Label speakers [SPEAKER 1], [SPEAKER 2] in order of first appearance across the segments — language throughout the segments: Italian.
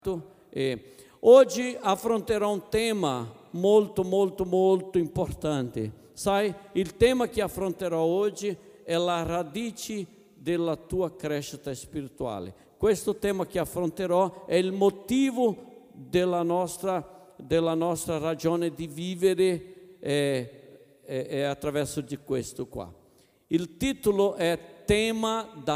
[SPEAKER 1] E oggi affronterò un tema molto importante. Sai, il tema che affronterò oggi è la radice della tua crescita spirituale. Questo tema che affronterò è il motivo della nostra ragione di vivere è attraverso di questo qua. Il titolo è Tempo da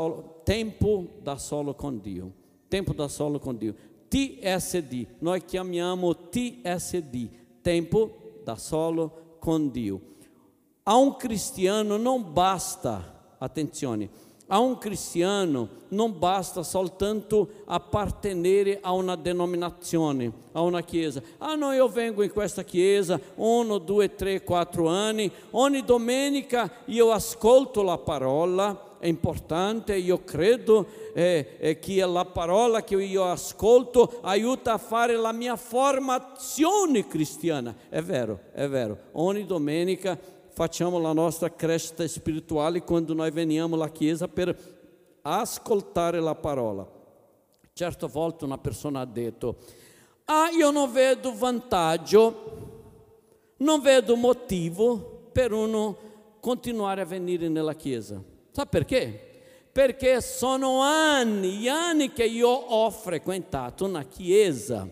[SPEAKER 1] solo con Dio. Tempo da solo con Dio. TSD, noi chiamiamo TSD, tempo da solo con Dio. A un cristiano non basta, attenzione, a un cristiano non basta soltanto appartenere a una denominazione, a una chiesa. Ah no, io vengo in questa chiesa 1, 2, 3, 4 anni, ogni domenica io ascolto la parola. È importante, io credo che la parola che io ascolto aiuta a fare la mia formazione cristiana. È vero, ogni domenica facciamo la nostra crescita spirituale quando noi veniamo alla chiesa per ascoltare la parola. Certe volte una persona ha detto: io non vedo vantaggio, non vedo motivo per uno continuare a venire nella chiesa. Sa perché? Perché sono anni che io ho frequentato una chiesa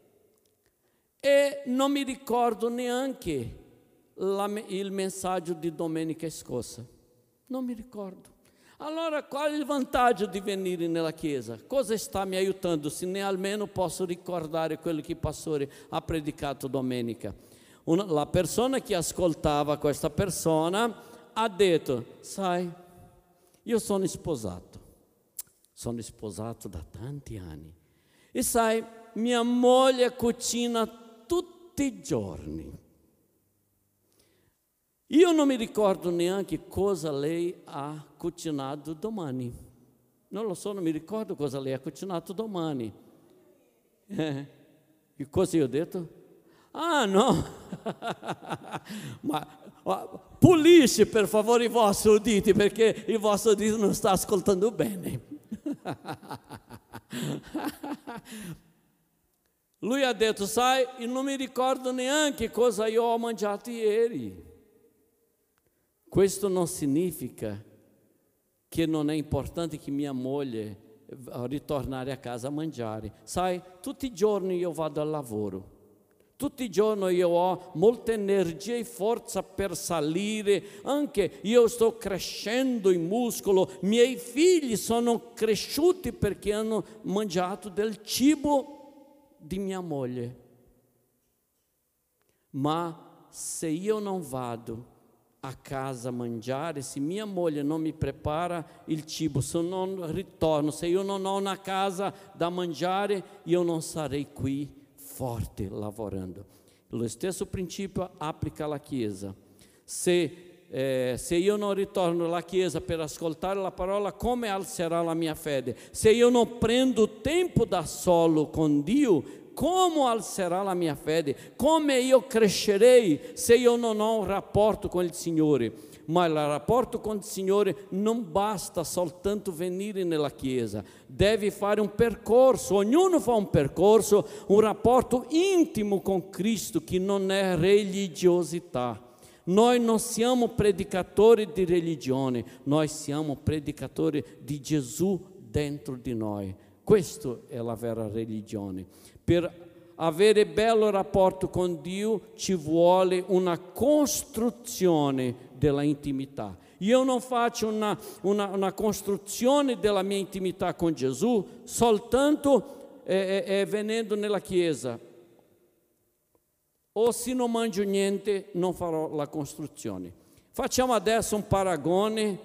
[SPEAKER 1] e non mi ricordo neanche il messaggio di domenica scorsa. Non mi ricordo. Allora qual è il vantaggio di venire nella chiesa? Cosa sta mi aiutando se ne almeno posso ricordare quello che il pastore ha predicato domenica? La persona che ascoltava questa persona ha detto: sai, io sono sposato da tanti anni e sai, mia moglie cucina tutti i giorni. Io non mi ricordo neanche cosa lei ha cucinato domani. Non lo so, non mi ricordo cosa lei ha cucinato domani. E cosa io ho detto? Ah no, ma pulisce per favore i vostri uditi, perché il vostro udito non sta ascoltando bene. Lui ha detto: sai, io non mi ricordo neanche cosa io ho mangiato ieri. Questo non significa che non è importante che mia moglie ritornare a casa a mangiare. Sai, tutti i giorni io vado al lavoro. Tutti i giorni io ho molta energia e forza per salire, anche io sto crescendo in muscolo, miei figli sono cresciuti perché hanno mangiato del cibo di mia moglie. Ma se io non vado a casa a mangiare, se mia moglie non mi prepara il cibo, se non ritorno, se io non ho una casa da mangiare, io non sarei qui forte lavorando. Lo stesso principio applica alla Chiesa. Se io non ritorno alla Chiesa per ascoltare la parola, come alzerà la mia fede? Se io non prendo tempo da solo con Dio, come alzerà la mia fede? Come io crescerei se io non ho un rapporto con il Signore? Ma il rapporto con il Signore non basta soltanto venire nella chiesa, devi fare un percorso, ognuno fa un percorso, un rapporto intimo con Cristo che non è religiosità. Noi non siamo predicatori di religione, noi siamo predicatori di Gesù dentro di noi. Questa è la vera religione. Per avere bello rapporto con Dio ci vuole una costruzione della intimità. Io non faccio una costruzione della mia intimità con Gesù soltanto venendo nella chiesa. O se non mangio niente non farò la costruzione. Facciamo adesso un paragone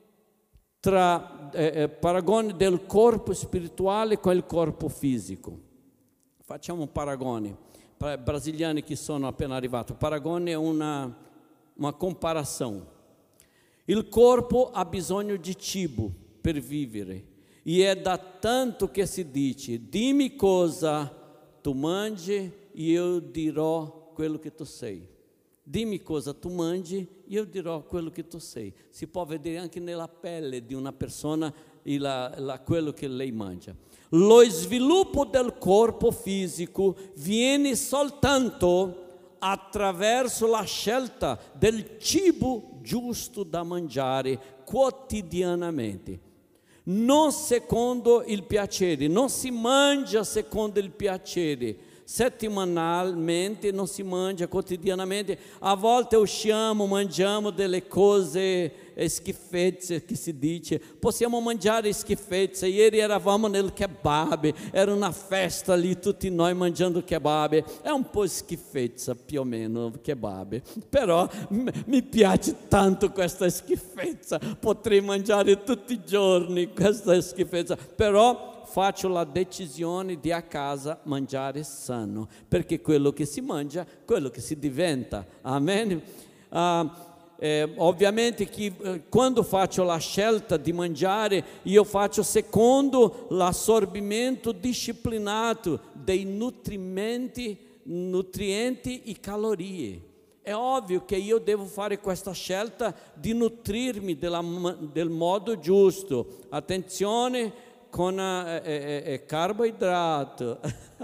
[SPEAKER 1] paragone del corpo spirituale con il corpo fisico. Facciamo un paragone, para brasiliani che sono appena arrivati. Paragone è una comparação. Il corpo ha bisogno di cibo per vivere e è da tanto che si dice: dimmi cosa tu mangi e io dirò quello che tu sei. Dimmi cosa tu mangi e io dirò quello che tu sei. Si può vedere anche nella pelle di una persona quello che lei mangia. Lo sviluppo del corpo fisico viene soltanto attraverso la scelta del cibo giusto da mangiare quotidianamente, non secondo il piacere. Non si mangia secondo il piacere, settimanalmente, non si mangia quotidianamente. A volte usciamo, mangiamo delle cose, schifezze che si dice, possiamo mangiare schifezze. Ieri eravamo nel kebab, era una festa lì, tutti noi mangiando kebab, è un po' schifezza più o meno kebab, però mi piace tanto questa schifezza, potrei mangiare tutti i giorni questa schifezza, però faccio la decisione di a casa mangiare sano, perché quello che si mangia, quello che si diventa. Amen. Ovviamente quando faccio la scelta di mangiare, io faccio secondo l'assorbimento disciplinato dei nutrienti e calorie. È ovvio che io devo fare questa scelta di nutrirmi del modo giusto. Attenzione con carboidrato.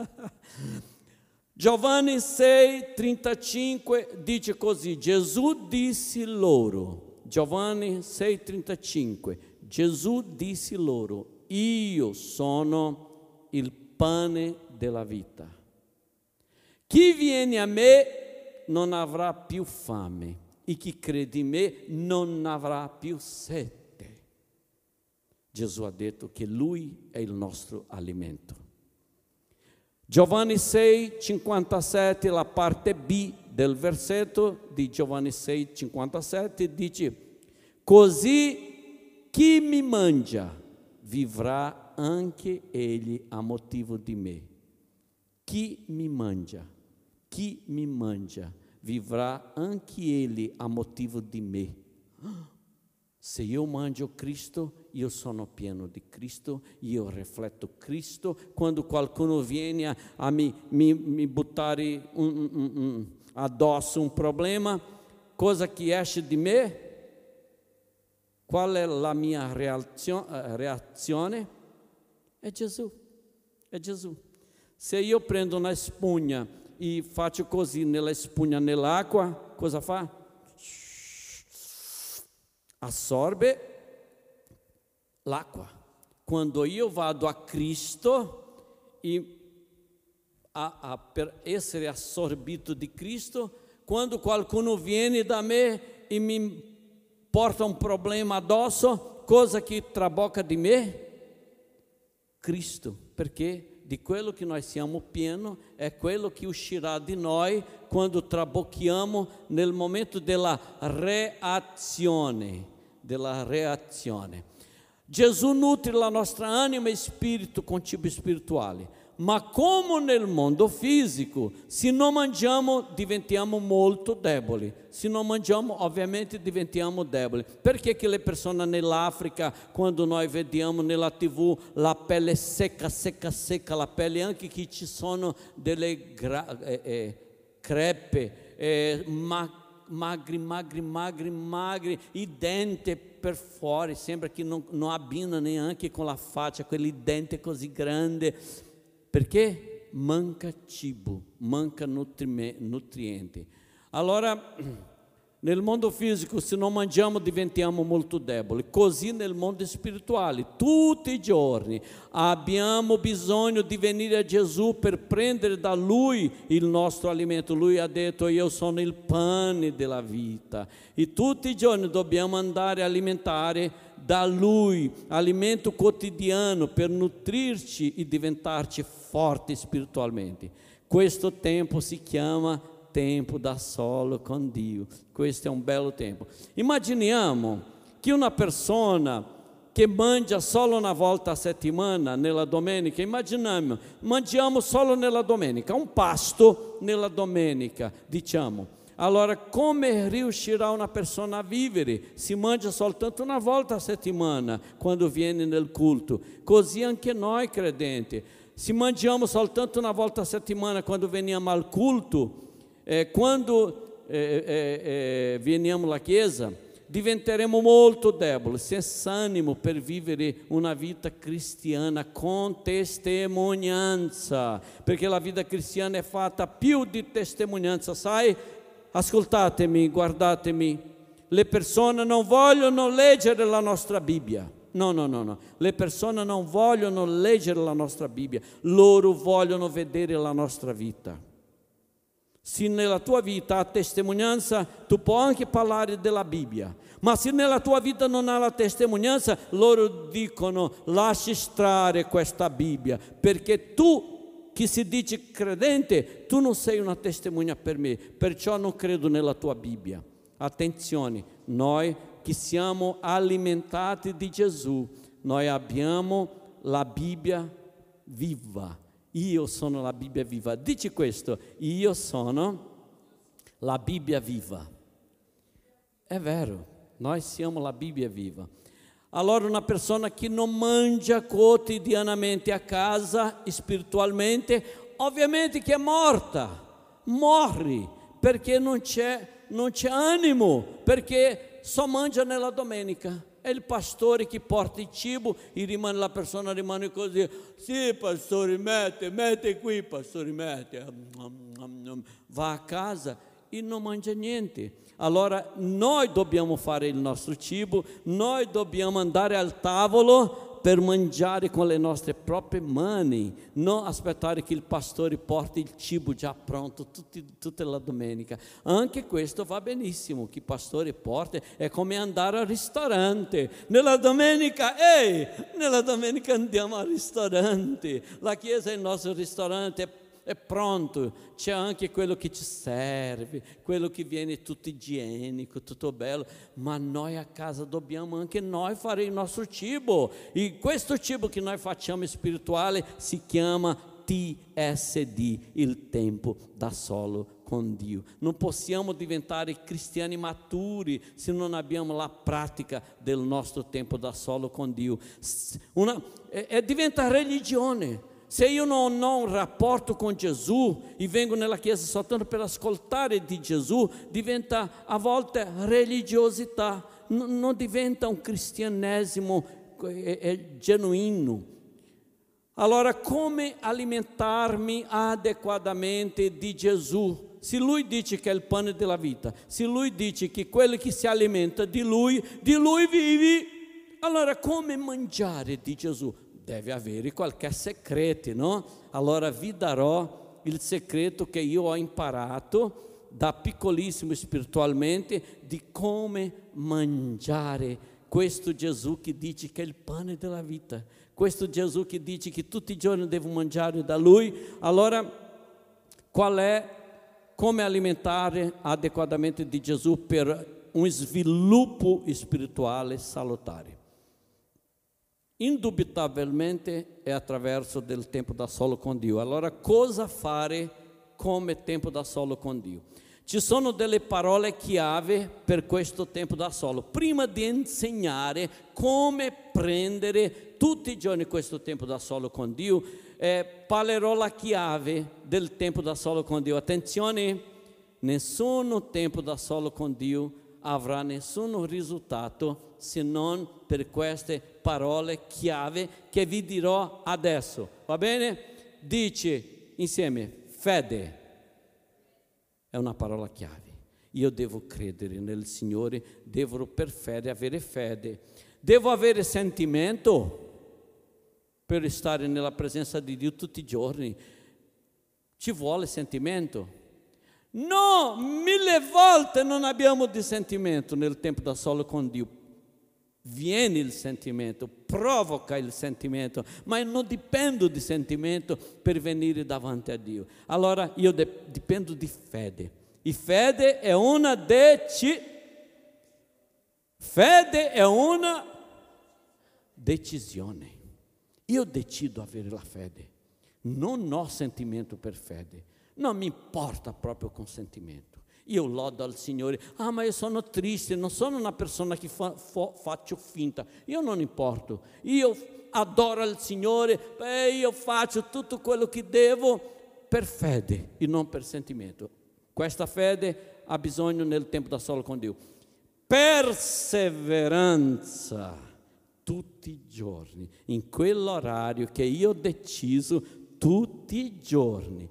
[SPEAKER 1] Giovanni 6,35 dice così: Gesù disse loro, Giovanni 6,35, Gesù disse loro: io sono il pane della vita. Chi viene a me non avrà più fame, e chi crede in me non avrà più sete. Gesù ha detto che Lui è il nostro alimento. Giovanni 6,57, la parte B del versetto di Giovanni 6,57 dice: così chi mi mangia vivrà anche egli a motivo di me. Chi mi mangia vivrà anche egli a motivo di me. Se io mangio Cristo, io sono pieno di Cristo, io rifletto Cristo. Quando qualcuno viene a mi buttare addosso un problema, cosa che esce di me? Qual è la mia reazione? È Gesù, è Gesù. Se io prendo una spugna e faccio così nella spugna, nell'acqua, cosa fa? Assorbe l'acqua. Quando io vado a Cristo per essere assorbito di Cristo, quando qualcuno viene da me e mi porta un problema addosso, cosa che trabocca di me? Cristo, perché di quello che noi siamo pieni è quello che uscirà di noi quando trabocchiamo nel momento della reazione. Gesù nutre la nostra anima e spirito con cibo spirituale, ma come nel mondo fisico, se non mangiamo diventiamo molto deboli. Se non mangiamo ovviamente diventiamo deboli. Perché che le persone nell'Africa, quando noi vediamo nella TV la pelle secca, la pelle, anche che ci sono delle crepe, magri, i denti per fuori, sembra che non abbina neanche con la faccia, quei denti così grandi, perché manca cibo, manca nutrienti. Allora, nel mondo fisico, se non mangiamo diventiamo molto deboli, così nel mondo spirituale, tutti i giorni abbiamo bisogno di venire a Gesù per prendere da Lui il nostro alimento. Lui ha detto: io sono il pane della vita, e tutti i giorni dobbiamo andare a alimentare da Lui, alimento quotidiano per nutrirci e diventarci forti spiritualmente. Questo tempo si chiama tempo da solo con Dio. Questo è un bello tempo. Immaginiamo che una persona che mangia solo una volta a settimana, nella domenica, mangiamo solo nella domenica, un pasto nella domenica, diciamo. Allora, come riuscirà una persona a vivere? Si mangia soltanto una volta a settimana, quando viene nel culto. Così anche noi credenti. Se mangiamo soltanto una volta a settimana, quando veniamo al culto, quando veniamo alla chiesa, diventeremo molto deboli, senza animo per vivere una vita cristiana con testimonianza, perché la vita cristiana è fatta più di testimonianza, sai? Ascoltatemi, guardatemi, le persone non vogliono leggere la nostra Bibbia. No, le persone non vogliono leggere la nostra Bibbia, loro vogliono vedere la nostra vita. Se nella tua vita ha testimonianza, tu puoi anche parlare della Bibbia, ma se nella tua vita non ha la testimonianza, loro dicono: lasci stare questa Bibbia, perché tu, che si dice credente, tu non sei una testimonia per me, perciò non credo nella tua Bibbia. Attenzione, noi che siamo alimentati di Gesù, noi abbiamo la Bibbia viva. Io sono la Bibbia viva. Dici questo: io sono la Bibbia viva. È vero, noi siamo la Bibbia viva. Allora una persona che non mangia quotidianamente a casa, spiritualmente, ovviamente che è morta, morre, perché non c'è animo, perché só mangia nella domenica. È il pastore che porta il cibo e la persona rimane così: sì pastore, mette qui pastore, mette. Va a casa e non mangia niente. Allora noi dobbiamo fare il nostro cibo, noi dobbiamo andare al tavolo per mangiare con le nostre proprie mani, non aspettare che il pastore porti il cibo già pronto tutta la domenica. Anche questo va benissimo, che il pastore porta, è come andare al ristorante. Nella domenica andiamo al ristorante, la chiesa è il nostro ristorante, è pronto, c'è anche quello che ci serve, quello che viene tutto igienico, tutto bello, ma noi a casa dobbiamo anche noi fare il nostro cibo, e questo cibo che noi facciamo spirituale si chiama TSD, il tempo da solo con Dio. Non possiamo diventare cristiani maturi se non abbiamo la pratica del nostro tempo da solo con Dio. Diventa religione. Se io non ho un rapporto con Gesù e vengo nella chiesa soltanto per ascoltare di Gesù, diventa a volte religiosità, non diventa un cristianesimo genuino. Allora, come alimentarmi adeguatamente di Gesù? Se Lui dice che è il pane della vita, se Lui dice che quello che si alimenta di Lui vivi, allora come mangiare di Gesù? Deve avere qualche segreto, no? Allora vi darò il segreto che io ho imparato da piccolissimo spiritualmente di come mangiare questo Gesù che dice che è il pane della vita, questo Gesù che dice che tutti i giorni devo mangiare da Lui. Allora, come alimentare adeguatamente di Gesù per un sviluppo spirituale salutare? Indubitabilmente è attraverso del tempo da solo con Dio. Allora, cosa fare come tempo da solo con Dio? Ci sono delle parole chiave per questo tempo da solo. Prima di insegnare come prendere tutti i giorni questo tempo da solo con Dio, parlerò la chiave del tempo da solo con Dio. Attenzione, nessun tempo da solo con Dio avrà nessun risultato se non per queste parole chiave che vi dirò adesso. Va bene? Dice insieme: fede è una parola chiave. Io devo credere nel Signore, devo per fede avere fede. Devo avere sentimento per stare nella presenza di Dio tutti i giorni. Ci vuole sentimento. No, 1000 volte non abbiamo di sentimento nel tempo da solo con Dio. Viene il sentimento, provoca il sentimento, ma io non dipendo di sentimento per venire davanti a Dio. Allora io dipendo di fede. E fede è una decisione. Io decido avere la fede. Non ho sentimento per fede. Non mi importa proprio con sentimento. Io lodo al Signore: ma io sono triste, non sono una persona che faccio finta. Io non importo, io adoro il Signore, io faccio tutto quello che devo per fede e non per sentimento. Questa fede ha bisogno nel tempo da solo con Dio. perseveranza tutti i giorni, in quell'orario che io ho deciso, tutti i giorni,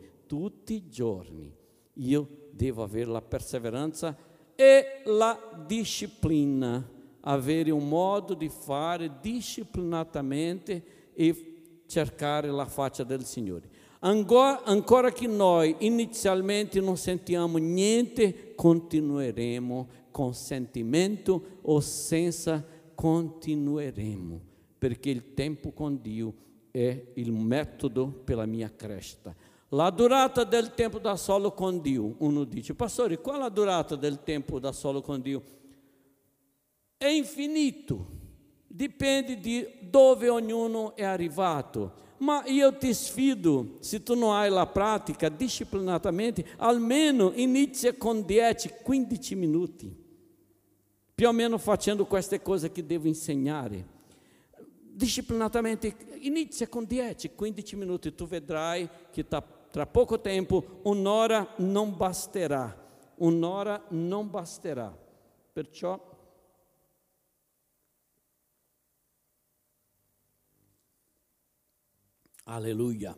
[SPEAKER 1] io devo avere la perseveranza e la disciplina, avere un modo di fare disciplinatamente e cercare la faccia del Signore. Ancora che noi inizialmente non sentiamo niente, continueremo con sentimento o senza, continueremo, perché il tempo con Dio è il metodo per la mia crescita. La durata del tempo da solo con Dio, uno dice: pastore, qual è la durata del tempo da solo con Dio? È infinito, dipende di dove ognuno è arrivato. Ma io ti sfido, se tu non hai la pratica disciplinatamente, almeno inizia con 10-15 minuti, più o meno facendo queste cose che devo insegnare. Disciplinatamente inizia con 10-15 minuti, tu vedrai che tra poco tempo un'ora non basterà, perciò alleluia.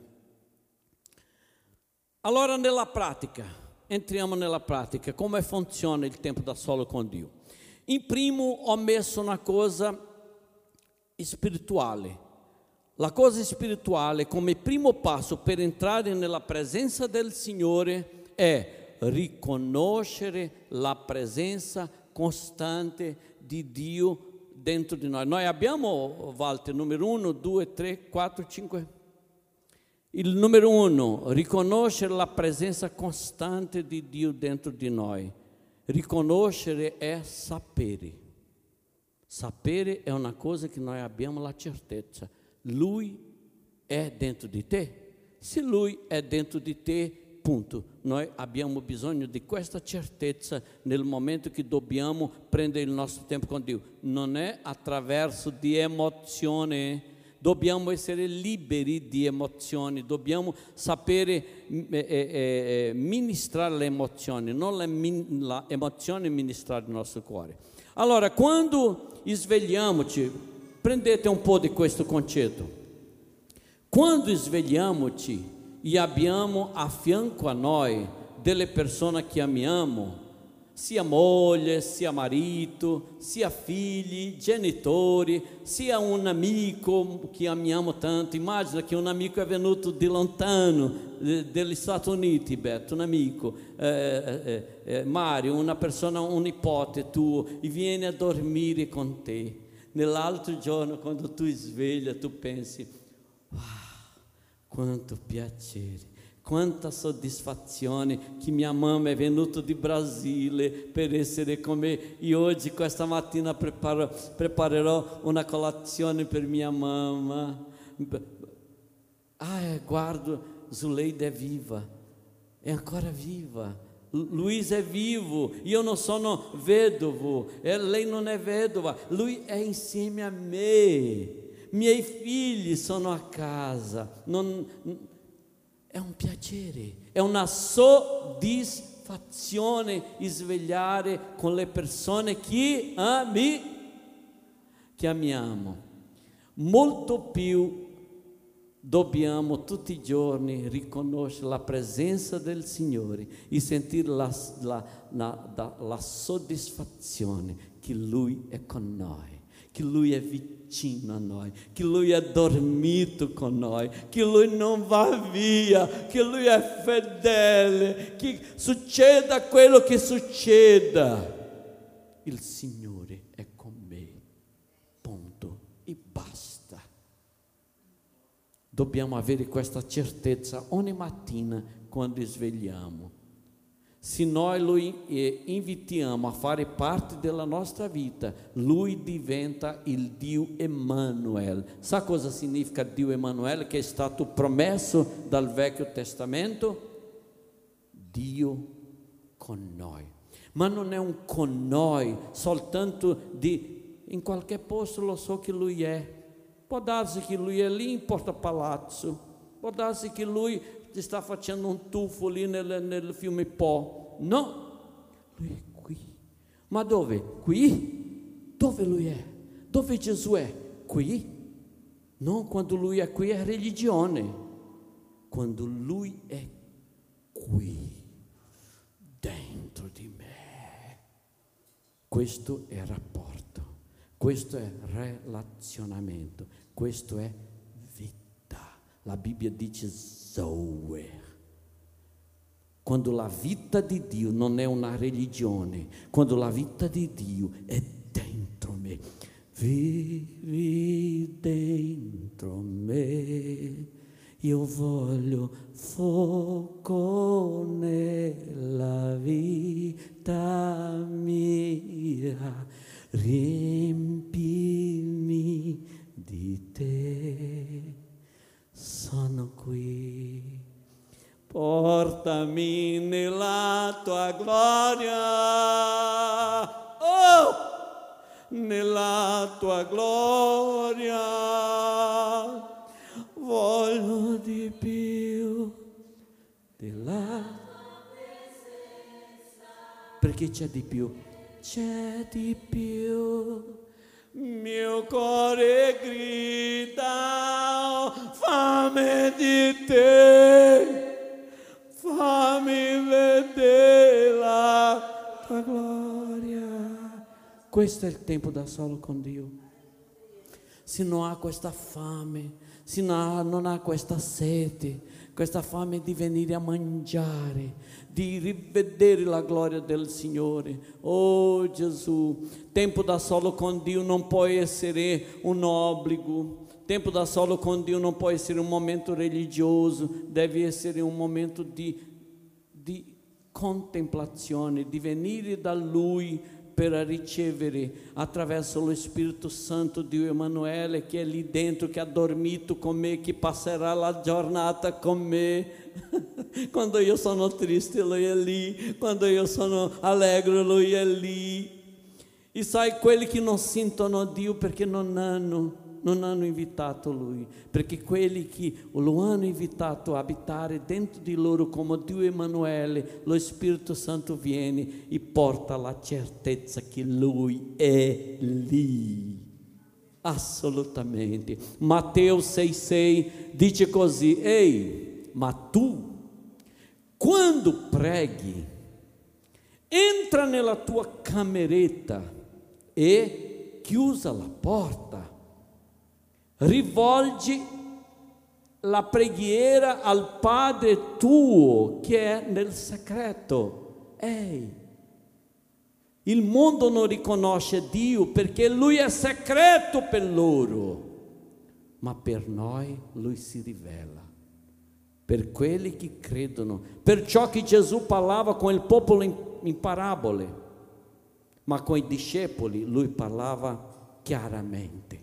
[SPEAKER 1] Allora nella pratica, entriamo nella pratica, come funziona il tempo da solo con Dio. In primo ho messo una cosa spirituale. La cosa spirituale come primo passo per entrare nella presenza del Signore è riconoscere la presenza costante di Dio dentro di noi. Noi abbiamo, Walter, numero 1, 2, 3, 4, 5. Il numero 1, riconoscere la presenza costante di Dio dentro di noi. Riconoscere è sapere. Sapere è una cosa che noi abbiamo la certezza. Lui è dentro di te. Se Lui è dentro di te, punto. Noi abbiamo bisogno di questa certezza nel momento che dobbiamo prendere il nostro tempo con Dio. Non è attraverso di emozione. Dobbiamo essere liberi di emozioni, dobbiamo sapere ministrare le emozioni, non la emozione ministrare il nostro cuore. Allora, quando svegliamoci, prendete un po' di questo concetto. Quando svegliamoci e abbiamo a fianco a noi delle persone che amiamo, sia moglie, sia marito, sia figli, genitori, sia un amico che amiamo tanto. Immagina che un amico è venuto di lontano, dagli Stati Uniti, Beto, un amico, Mario, una persona, un nipote tuo, e viene a dormire con te. Nell'altro giorno, quando tu sveglia, tu pensi: wow, quanto piacere, quanta soddisfazione che mia mamma è venuta di Brasile per essere con me, e oggi questa mattina preparerò una colazione per mia mamma. Guardo, Zuleida è viva, è ancora viva. Luiz è vivo, io non sono vedovo, lei non è vedova, lui è insieme a me, miei figli sono a casa. È un piacere, è una soddisfazione svegliare con le persone che amiamo. Molto più dobbiamo tutti i giorni riconoscere la presenza del Signore e sentire la soddisfazione che Lui è con noi, che Lui è vicino a noi, che Lui è dormito con noi, che Lui non va via, che Lui è fedele, che succeda quello che succeda, il Signore è con me, punto e basta. Dobbiamo avere questa certezza ogni mattina quando svegliamo. Se noi lo invitiamo a fare parte della nostra vita, Lui diventa il Dio Emanuele. Sa cosa significa Dio Emanuele, che è stato promesso dal Vecchio Testamento? Dio con noi. Ma non è un con noi soltanto in qualche posto lo so che Lui è. Può darsi che Lui è lì in Porta Palazzo, può darsi che Lui sta facendo un tuffo lì nel fiume Po. No, Lui è qui. Ma dove? Qui? Dove Lui è? Dove Gesù è? Qui? Non quando Lui è qui è religione. Quando Lui è qui, dentro di me. Questo è rapporto, questo è relazionamento, questo è vita. La Bibbia dice Zoe. Quando la vita di Dio non è una religione, quando la vita di Dio è dentro me, vivi dentro me, io voglio fuoco nella vita mia, riempimi di te, sono qui. Portami nella tua gloria, oh, nella tua gloria, voglio di più della perché c'è di più, c'è di più. Mio cuore grida, oh, fame di te. Fammi vedere la tua gloria. Questo è il tempo da solo con Dio. Se non ha questa fame, se non ha questa sete, questa fame di venire a mangiare, di rivedere la gloria del Signore. Oh Gesù, tempo da solo con Dio non può essere un obbligo. Tempo da solo con Dio non può essere un momento religioso, deve essere un momento di contemplazione, di venire da Lui per ricevere attraverso lo Spirito Santo Dio Emanuele che è lì dentro, che ha dormito con me, che passerà la giornata con me. Quando io sono triste Lui è lì, quando io sono allegro Lui è lì. E sai, quelli che non sentono Dio perché non hanno invitato Lui, perché quelli che lo hanno invitato a abitare dentro di loro come Dio Emanuele, lo Spirito Santo viene e porta la certezza che Lui è lì, assolutamente. Matteo 6,6 dice così: ehi, ma tu quando preghi entra nella tua cameretta e chiusa la porta, rivolgi la preghiera al Padre tuo che è nel segreto. Ehi, il mondo non riconosce Dio perché Lui è segreto per loro, ma per noi Lui si rivela, per quelli che credono. Perciò che Gesù parlava con il popolo in parabole, ma con i discepoli Lui parlava chiaramente.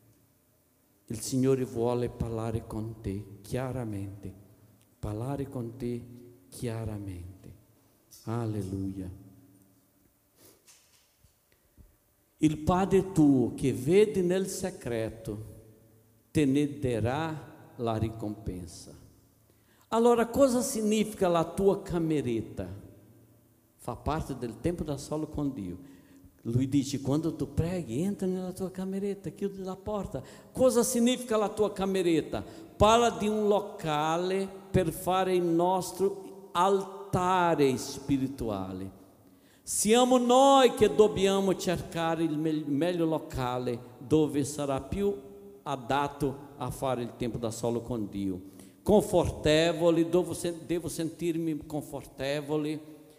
[SPEAKER 1] Il Signore vuole parlare con te chiaramente, parlare con te chiaramente. Alleluia. Il Padre tuo che vede nel segreto te ne darà la ricompensa. Allora, cosa significa la tua cameretta? Fa parte del tempo da solo con Dio. Lui dice: quando tu preghi, entra nella tua cameretta, chiudi la porta. Cosa significa la tua cameretta? Parla di un locale per fare il nostro altare spirituale. Siamo noi che dobbiamo cercare il meglio locale dove sarà più adatto a fare il tempo da solo con Dio. Confortevole, devo sentirmi confortevole,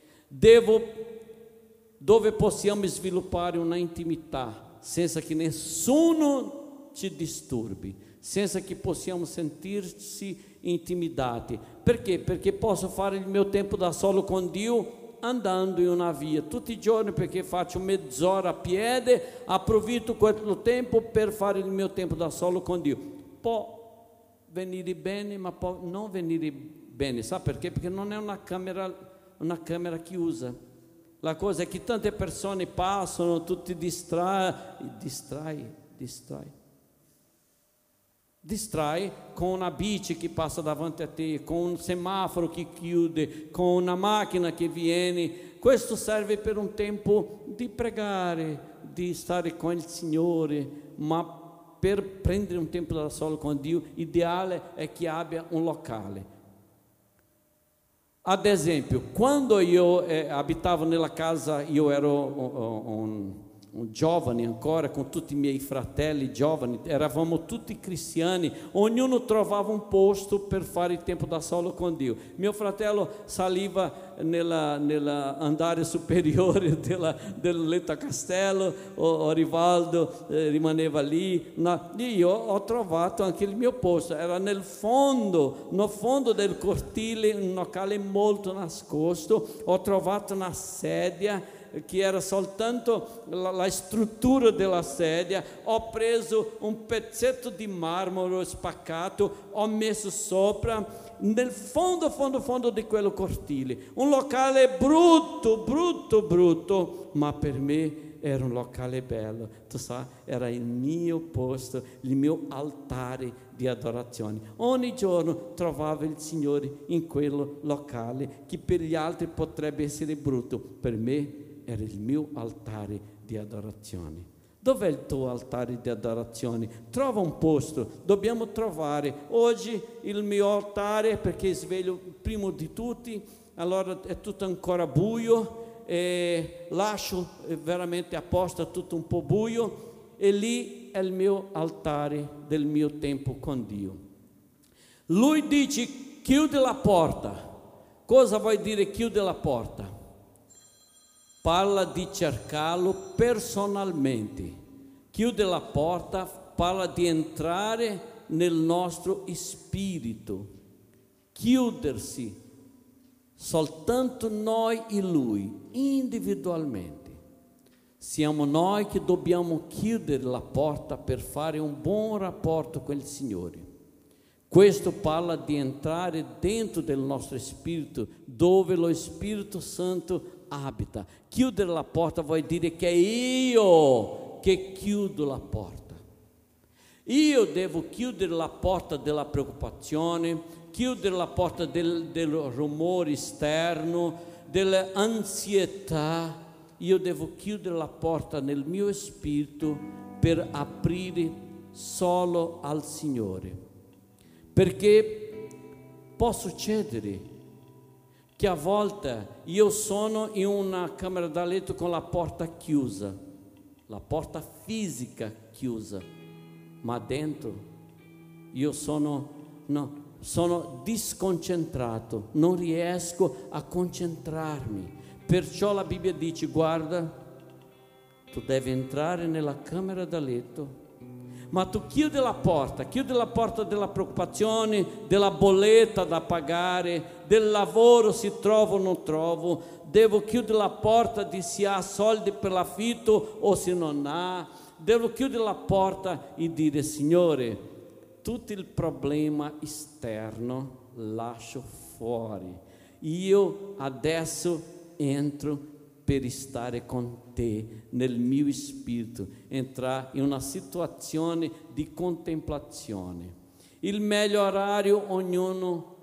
[SPEAKER 1] dove possiamo sviluppare una intimità senza che nessuno ci disturbi, senza che possiamo sentirci intimidati. Perché? Perché posso fare il mio tempo da solo con Dio andando in una via tutti i giorni, perché faccio mezz'ora a piedi, approfitto quello tempo per fare il mio tempo da solo con Dio. Può venire bene, ma può non venire bene. Sa perché? Perché non è una camera chiusa. La cosa è che tante persone passano, tutti distrai. Distrai con una bici che passa davanti a te, con un semaforo che chiude, con una macchina che viene. Questo serve per un tempo di pregare, di stare con il Signore, ma per prendere un tempo da solo con Dio, ideale è che abbia un locale. Ad esempio, quando io abitavo nella casa, io ero un giovane ancora, con tutti i miei fratelli giovani, eravamo tutti cristiani, ognuno trovava un posto per fare il tempo da solo con Dio. Mio fratello saliva nell'andare superiore del letto a castello, o Rivaldo rimaneva lì. Io ho trovato anche il mio posto, era no fondo del cortile, un locale molto nascosto. Ho trovato una sedia che era soltanto la struttura della sedia. Ho preso un pezzetto di marmo spaccato, ho messo sopra nel fondo di quello cortile, un locale brutto, ma per me era un locale bello. Tu sai, era il mio posto, il mio altare di adorazione. Ogni giorno trovavo il Signore in quello locale, che per gli altri potrebbe essere brutto, per me era il mio altare di adorazione. Dov'è il tuo altare di adorazione? Trova un posto, dobbiamo trovare. Oggi il mio altare, perché sveglio primo di tutti, allora è tutto ancora buio, e lascio veramente apposta tutto un po' buio, e lì è il mio altare del mio tempo con Dio. Lui dice: chiudi la porta. Cosa vuol dire chiudi la porta? Parla di cercarlo personalmente. Chiude la porta, parla di entrare nel nostro spirito, chiudersi soltanto noi e Lui, individualmente. Siamo noi che dobbiamo chiudere la porta per fare un buon rapporto con il Signore. Questo parla di entrare dentro del nostro spirito, dove lo Spirito Santo abita. Chiudere la porta vuol dire che è io che chiudo la porta. Io devo chiudere la porta della preoccupazione, chiudere la porta del rumore esterno, dell'ansietà. Io devo chiudere la porta nel mio spirito per aprire solo al Signore, perché può succedere che a volte io sono in una camera da letto con la porta chiusa, la porta fisica chiusa, ma dentro io sono disconcentrato, non riesco a concentrarmi. Perciò la Bibbia dice: guarda, tu devi entrare nella camera da letto, ma tu chiudi la porta della preoccupazione, della bolletta da pagare, del lavoro, si trovo o non trovo. Devo chiudere la porta di se ha soldi per l'affitto o se non ha. Devo chiudere la porta e dire: Signore, tutto il problema esterno lascio fuori. Io adesso entro per stare con te nel mio spirito, entrare in una situazione di contemplazione. Il meglio orario ognuno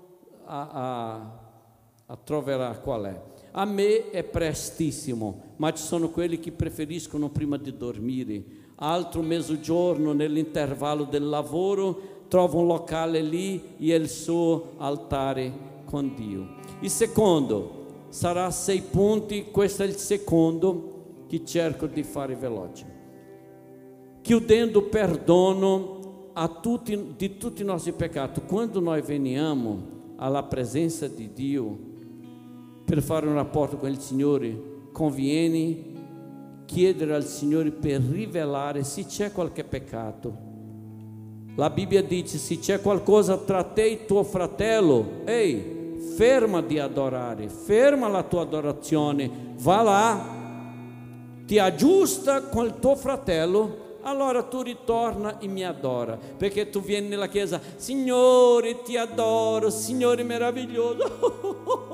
[SPEAKER 1] troverà qual è. A me è prestissimo, ma ci sono quelli che preferiscono prima di dormire, altro mezzogiorno nell'intervallo del lavoro, trovo un locale lì e il suo altare con Dio. Il secondo sarà 6 punti, questo è il secondo che cerco di fare veloce. Chiudendo perdono di tutti i nostri peccati. Quando noi veniamo alla presenza di Dio per fare un rapporto con il Signore, conviene chiedere al Signore per rivelare se c'è qualche peccato. La Bibbia dice: se c'è qualcosa tra te e tuo fratello, ferma di adorare, ferma la tua adorazione, va là, ti aggiusta con il tuo fratello, allora tu ritorna e mi adora, perché tu vieni nella chiesa: Signore ti adoro, Signore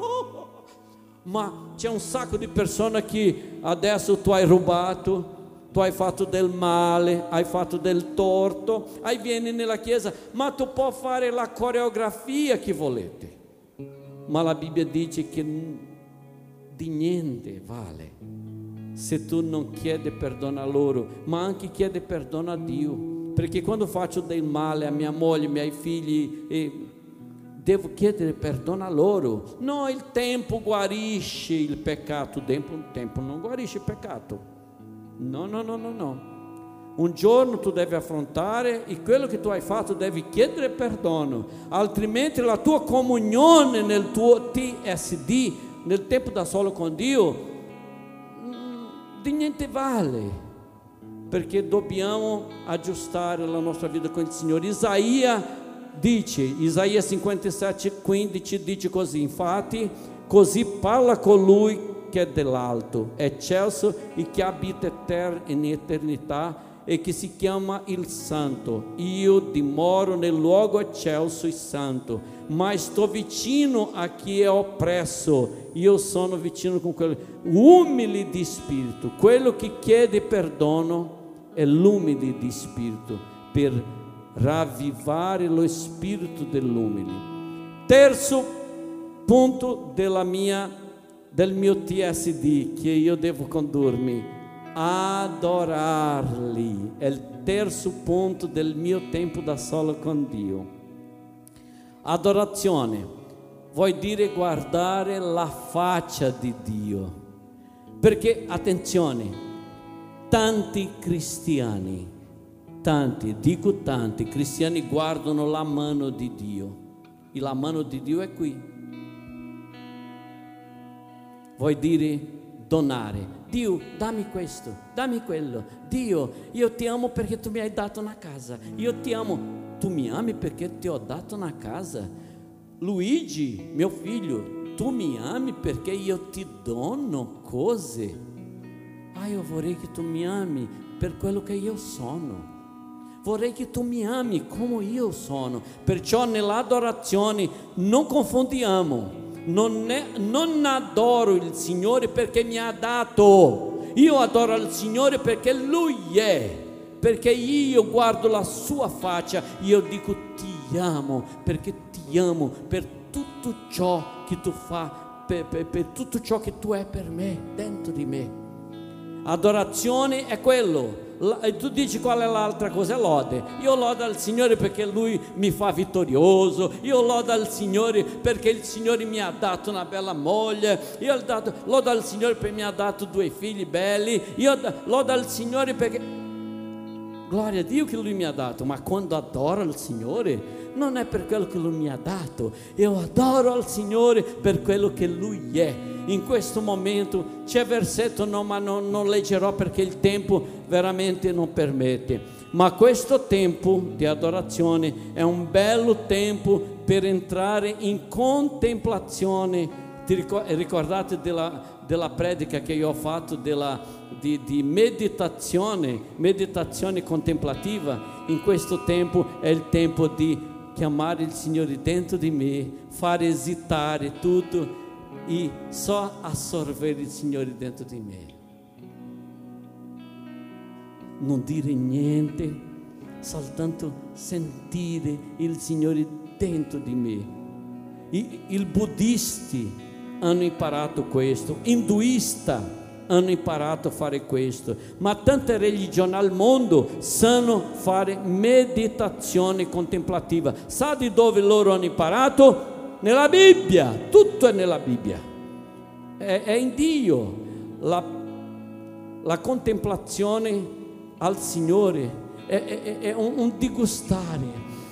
[SPEAKER 1] meraviglioso. Ma c'è un sacco di persone che adesso tu hai rubato, tu hai fatto del male, hai fatto del torto, aí vieni nella chiesa, ma tu puoi fare la coreografia che volete, ma la Bibbia dice che di niente vale se tu non chiedi perdono a loro, ma anche chiedi perdono a Dio, perché quando faccio del male a mia moglie, ai miei figli, devo chiedere perdono a loro. No, il tempo guarisce il peccato, il tempo non guarisce il peccato. No. Un giorno tu devi affrontare e quello che tu hai fatto devi chiedere perdono, altrimenti la tua comunione nel tuo TSD, nel tempo da solo con Dio, di niente vale, perché dobbiamo aggiustare la nostra vita con il Signore. Isaia 57:15 dice così: infatti così parla colui che è dell'alto, eccelso e che abita in eternità e che si chiama il Santo. Io dimoro nel luogo eccelso e santo, ma sto vicino a chi è oppresso. Io sono vicino con quello umili di spirito. Quello che chiede perdono è l'umile di spirito, per ravvivare lo spirito dell'umile. Terzo punto del mio TSD che io devo condurmi: adorarli. È il terzo punto del mio tempo da solo con Dio. Adorazione vuol dire guardare la faccia di Dio, perché attenzione, tanti cristiani guardano la mano di Dio, e la mano di Dio è qui. Vuol dire donare. Dio, dammi questo, dammi quello. Dio, io ti amo perché tu mi hai dato una casa. Io ti amo. Tu mi ami perché ti ho dato una casa. Luigi, mio figlio, tu mi ami perché io ti dono cose. Io vorrei che tu mi ami per quello che io sono. Vorrei che tu mi ami come io sono. Perciò nell'adorazione non confondiamo. Non adoro il Signore perché mi ha dato. Io adoro il Signore perché Lui è, perché io guardo la sua faccia, io dico ti amo, perché ti amo per tutto ciò che tu fai, per tutto ciò che tu è per me, dentro di me. Adorazione è quello. E tu dici qual è l'altra cosa? Lode. Io lodo al Signore perché Lui mi fa vittorioso. Io lodo al Signore perché il Signore mi ha dato una bella moglie. Io lodo al Signore perché mi ha dato 2 figli belli. Io lodo al Signore perché gloria a Dio che Lui mi ha dato. Ma quando adoro il Signore non è per quello che Lui mi ha dato, io adoro al Signore per quello che Lui è. In questo momento c'è versetto, no, ma non leggerò perché il tempo veramente non permette, ma questo tempo di adorazione è un bello tempo per entrare in contemplazione. Ricordate della predica che io ho fatto di meditazione contemplativa? In questo tempo è il tempo di chiamare il Signore dentro di me, fare esitare tutto e só assorvere il Signore dentro di me. Non dire niente, soltanto sentire il Signore dentro di me. I buddisti hanno imparato questo, induista hanno imparato a fare questo, ma tante religioni al mondo sanno fare meditazione contemplativa. Sa di dove loro hanno imparato? Nella Bibbia, tutto è nella Bibbia, è in Dio. La contemplazione al Signore è un digustare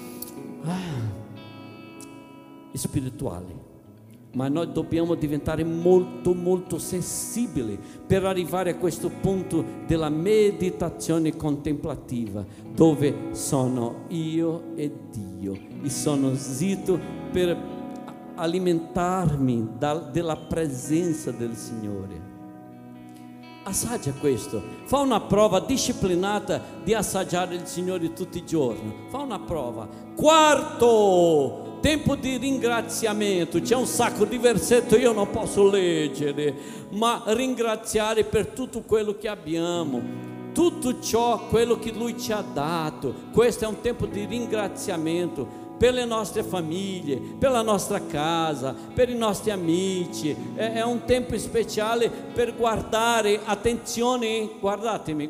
[SPEAKER 1] spirituale, ma noi dobbiamo diventare molto molto sensibili per arrivare a questo punto della meditazione contemplativa, dove sono io e Dio e sono zitto per alimentarmi della presenza del Signore. Assaggia questo, fa una prova disciplinata di assaggiare il Signore tutti i giorni, fa una prova. Quarto, tempo di ringraziamento. C'è un sacco di versetti, io non posso leggere, ma ringraziare per tutto quello che abbiamo. tutto ciò, quello che Lui ci ha dato. Questo è un tempo di ringraziamento per le nostre famiglie, per la nostra casa, per i nostri amici. È un tempo speciale per guardare, attenzione, guardatemi,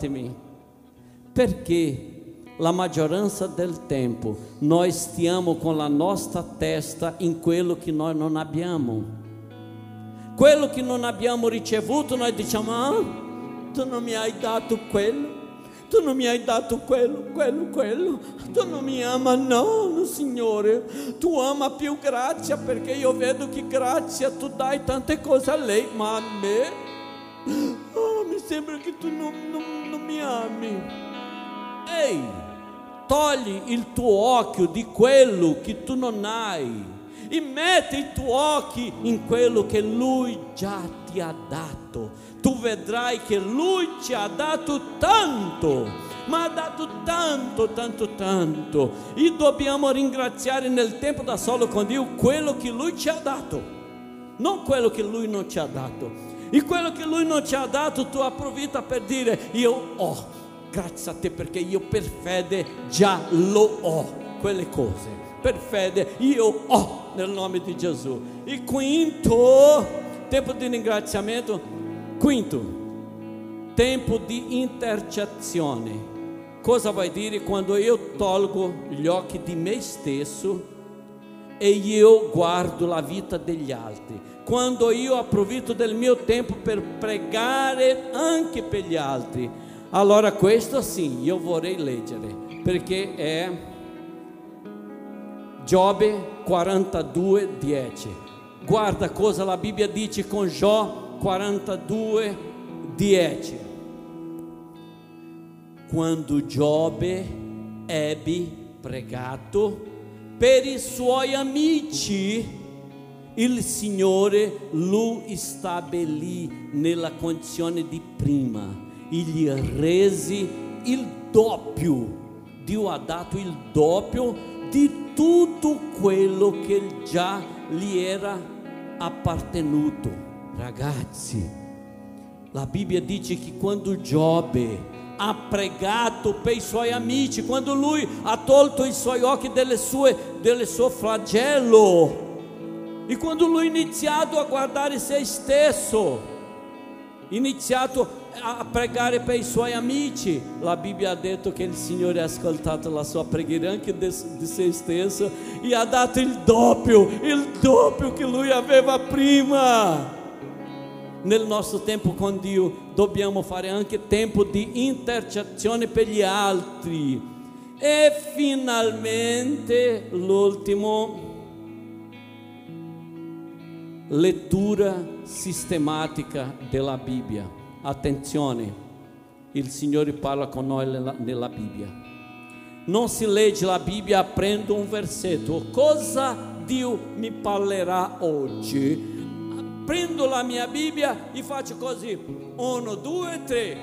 [SPEAKER 1] perché la maggioranza del tempo noi stiamo con la nostra testa in quello che noi non abbiamo, quello che non abbiamo ricevuto. Noi diciamo: ah, tu non mi hai dato quello, tu non mi hai dato quello, tu non mi ama. No, Signore, tu ama più grazia, perché io vedo che grazia tu dai tante cose a lei, ma a me, oh, mi sembra che tu non mi ami. Ehi, togli il tuo occhio di quello che tu non hai e metti i tuoi occhi in quello che Lui già ti ha dato. Tu vedrai che Lui ci ha dato tanto, ma ha dato tanto, e dobbiamo ringraziare nel tempo da solo con Dio quello che Lui ci ha dato, non quello che Lui non ci ha dato. E quello che Lui non ci ha dato tu approfitta per dire: io ho, grazie a te, perché io per fede già lo ho, quelle cose, per fede io ho, nel nome di Gesù. E quinto, tempo di ringraziamento. Quinto, tempo di intercessione. Cosa vuol dire? Quando io tolgo gli occhi di me stesso e io guardo la vita degli altri, quando io approfitto del mio tempo per pregare anche per gli altri. Allora questo sì, io vorrei leggere, perché è Giobbe 42:10. Guarda cosa la Bibbia dice con Giobbe 42:10. Quando Giobbe ebbe pregato per i suoi amici, il Signore lo stabilì nella condizione di prima e gli rese il doppio. Dio ha dato il doppio di tutto quello che già gli era appartenuto. Ragazzi, la Bibbia dice che quando Giobbe ha pregato per i suoi amici, quando lui ha tolto i suoi occhi del suo flagello, e quando lui ha iniziato a guardare se stesso, iniziato a pregare per i suoi amici, la Bibbia ha detto che il Signore ha ascoltato la sua preghiera anche di se stesso e ha dato il doppio che lui aveva prima. Nel nostro tempo con Dio dobbiamo fare anche tempo di intercessione per gli altri. E finalmente l'ultimo, lettura sistematica della Bibbia. Attenzione, il Signore parla con noi nella Bibbia. Non si legge la Bibbia, prendo un versetto, cosa Dio mi parlerà oggi? Prendo la mia Bibbia e faccio così: 1, 2, 3.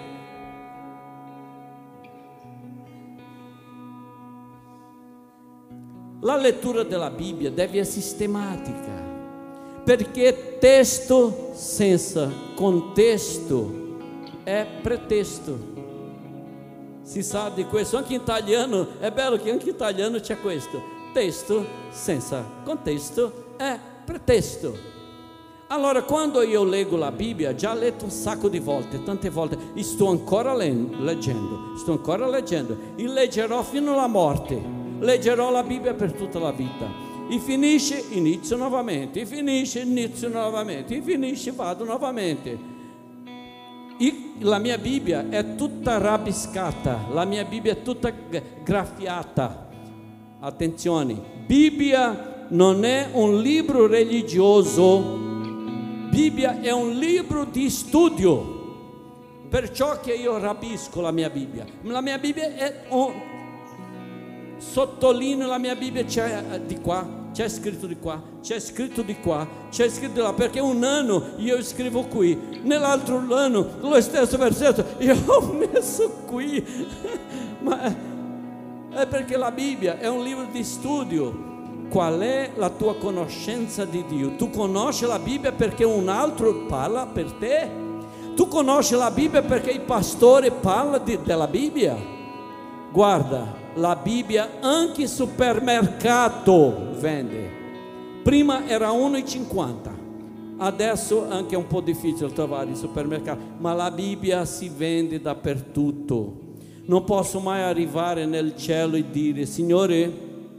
[SPEAKER 1] La lettura della Bibbia deve essere sistematica, perché testo senza contesto è pretesto. Si sa di questo, anche in italiano è bello che anche in italiano c'è questo: testo senza contesto è pretesto. Allora, quando io leggo la Bibbia, già letto un sacco di volte, tante volte, e sto ancora leggendo, e leggerò fino alla morte, leggerò la Bibbia per tutta la vita, e finisce, inizio nuovamente, e finisce, inizio nuovamente, e finisce, vado nuovamente. E la mia Bibbia è tutta rabiscata, la mia Bibbia è tutta graffiata. Attenzione, Bibbia non è un libro religioso, Bibbia è un libro di studio, perciò che io rabisco la mia Bibbia è sottolineo la mia Bibbia, c'è di qua, c'è scritto di qua, c'è scritto di qua, c'è scritto di là, perché un anno io scrivo qui, nell'altro anno lo stesso versetto io ho messo qui ma è perché la Bibbia è un libro di studio. Qual è la tua conoscenza di Dio? Tu conosci la Bibbia perché un altro parla per te? Tu conosci la Bibbia perché il pastore parla della Bibbia? Guarda, la Bibbia anche il supermercato vende. Prima era 1,50, adesso anche è un po' difficile trovare il supermercato, ma la Bibbia si vende dappertutto. Non posso mai arrivare nel cielo e dire: Signore,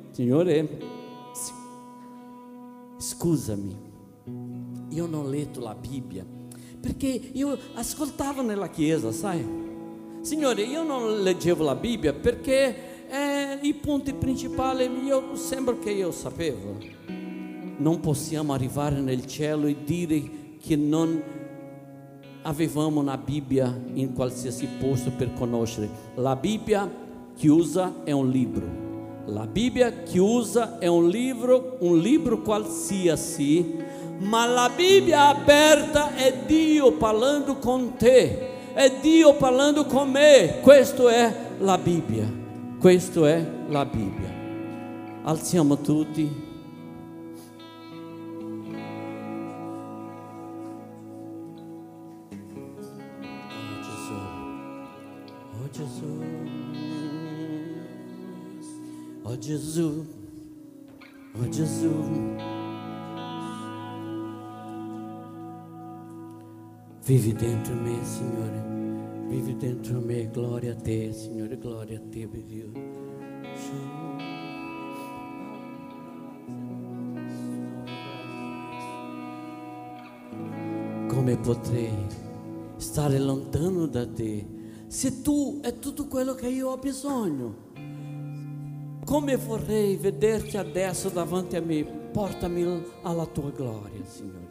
[SPEAKER 1] scusami, io non ho letto la Bibbia, perché io ascoltavo nella chiesa, sai? Signore, io non leggevo la Bibbia perché i punti principali sembra che io sapevo. Non possiamo arrivare nel cielo e dire che non avevamo una Bibbia in qualsiasi posto per conoscere. La Bibbia chiusa è un libro. La Bibbia chiusa è un libro qualsiasi, ma la Bibbia aperta è Dio parlando con te, è Dio parlando con me. Questo è la Bibbia, questo è la Bibbia. Alziamo tutti. Oh Gesù, oh Gesù, vivi dentro me, Signore, vivi dentro me, gloria a te, Signore, gloria a te, Dio. Come potrei stare lontano da te se tu è tutto quello che io ho bisogno? Come vorrei vederti adesso davanti a me. Portami alla tua gloria, Signore.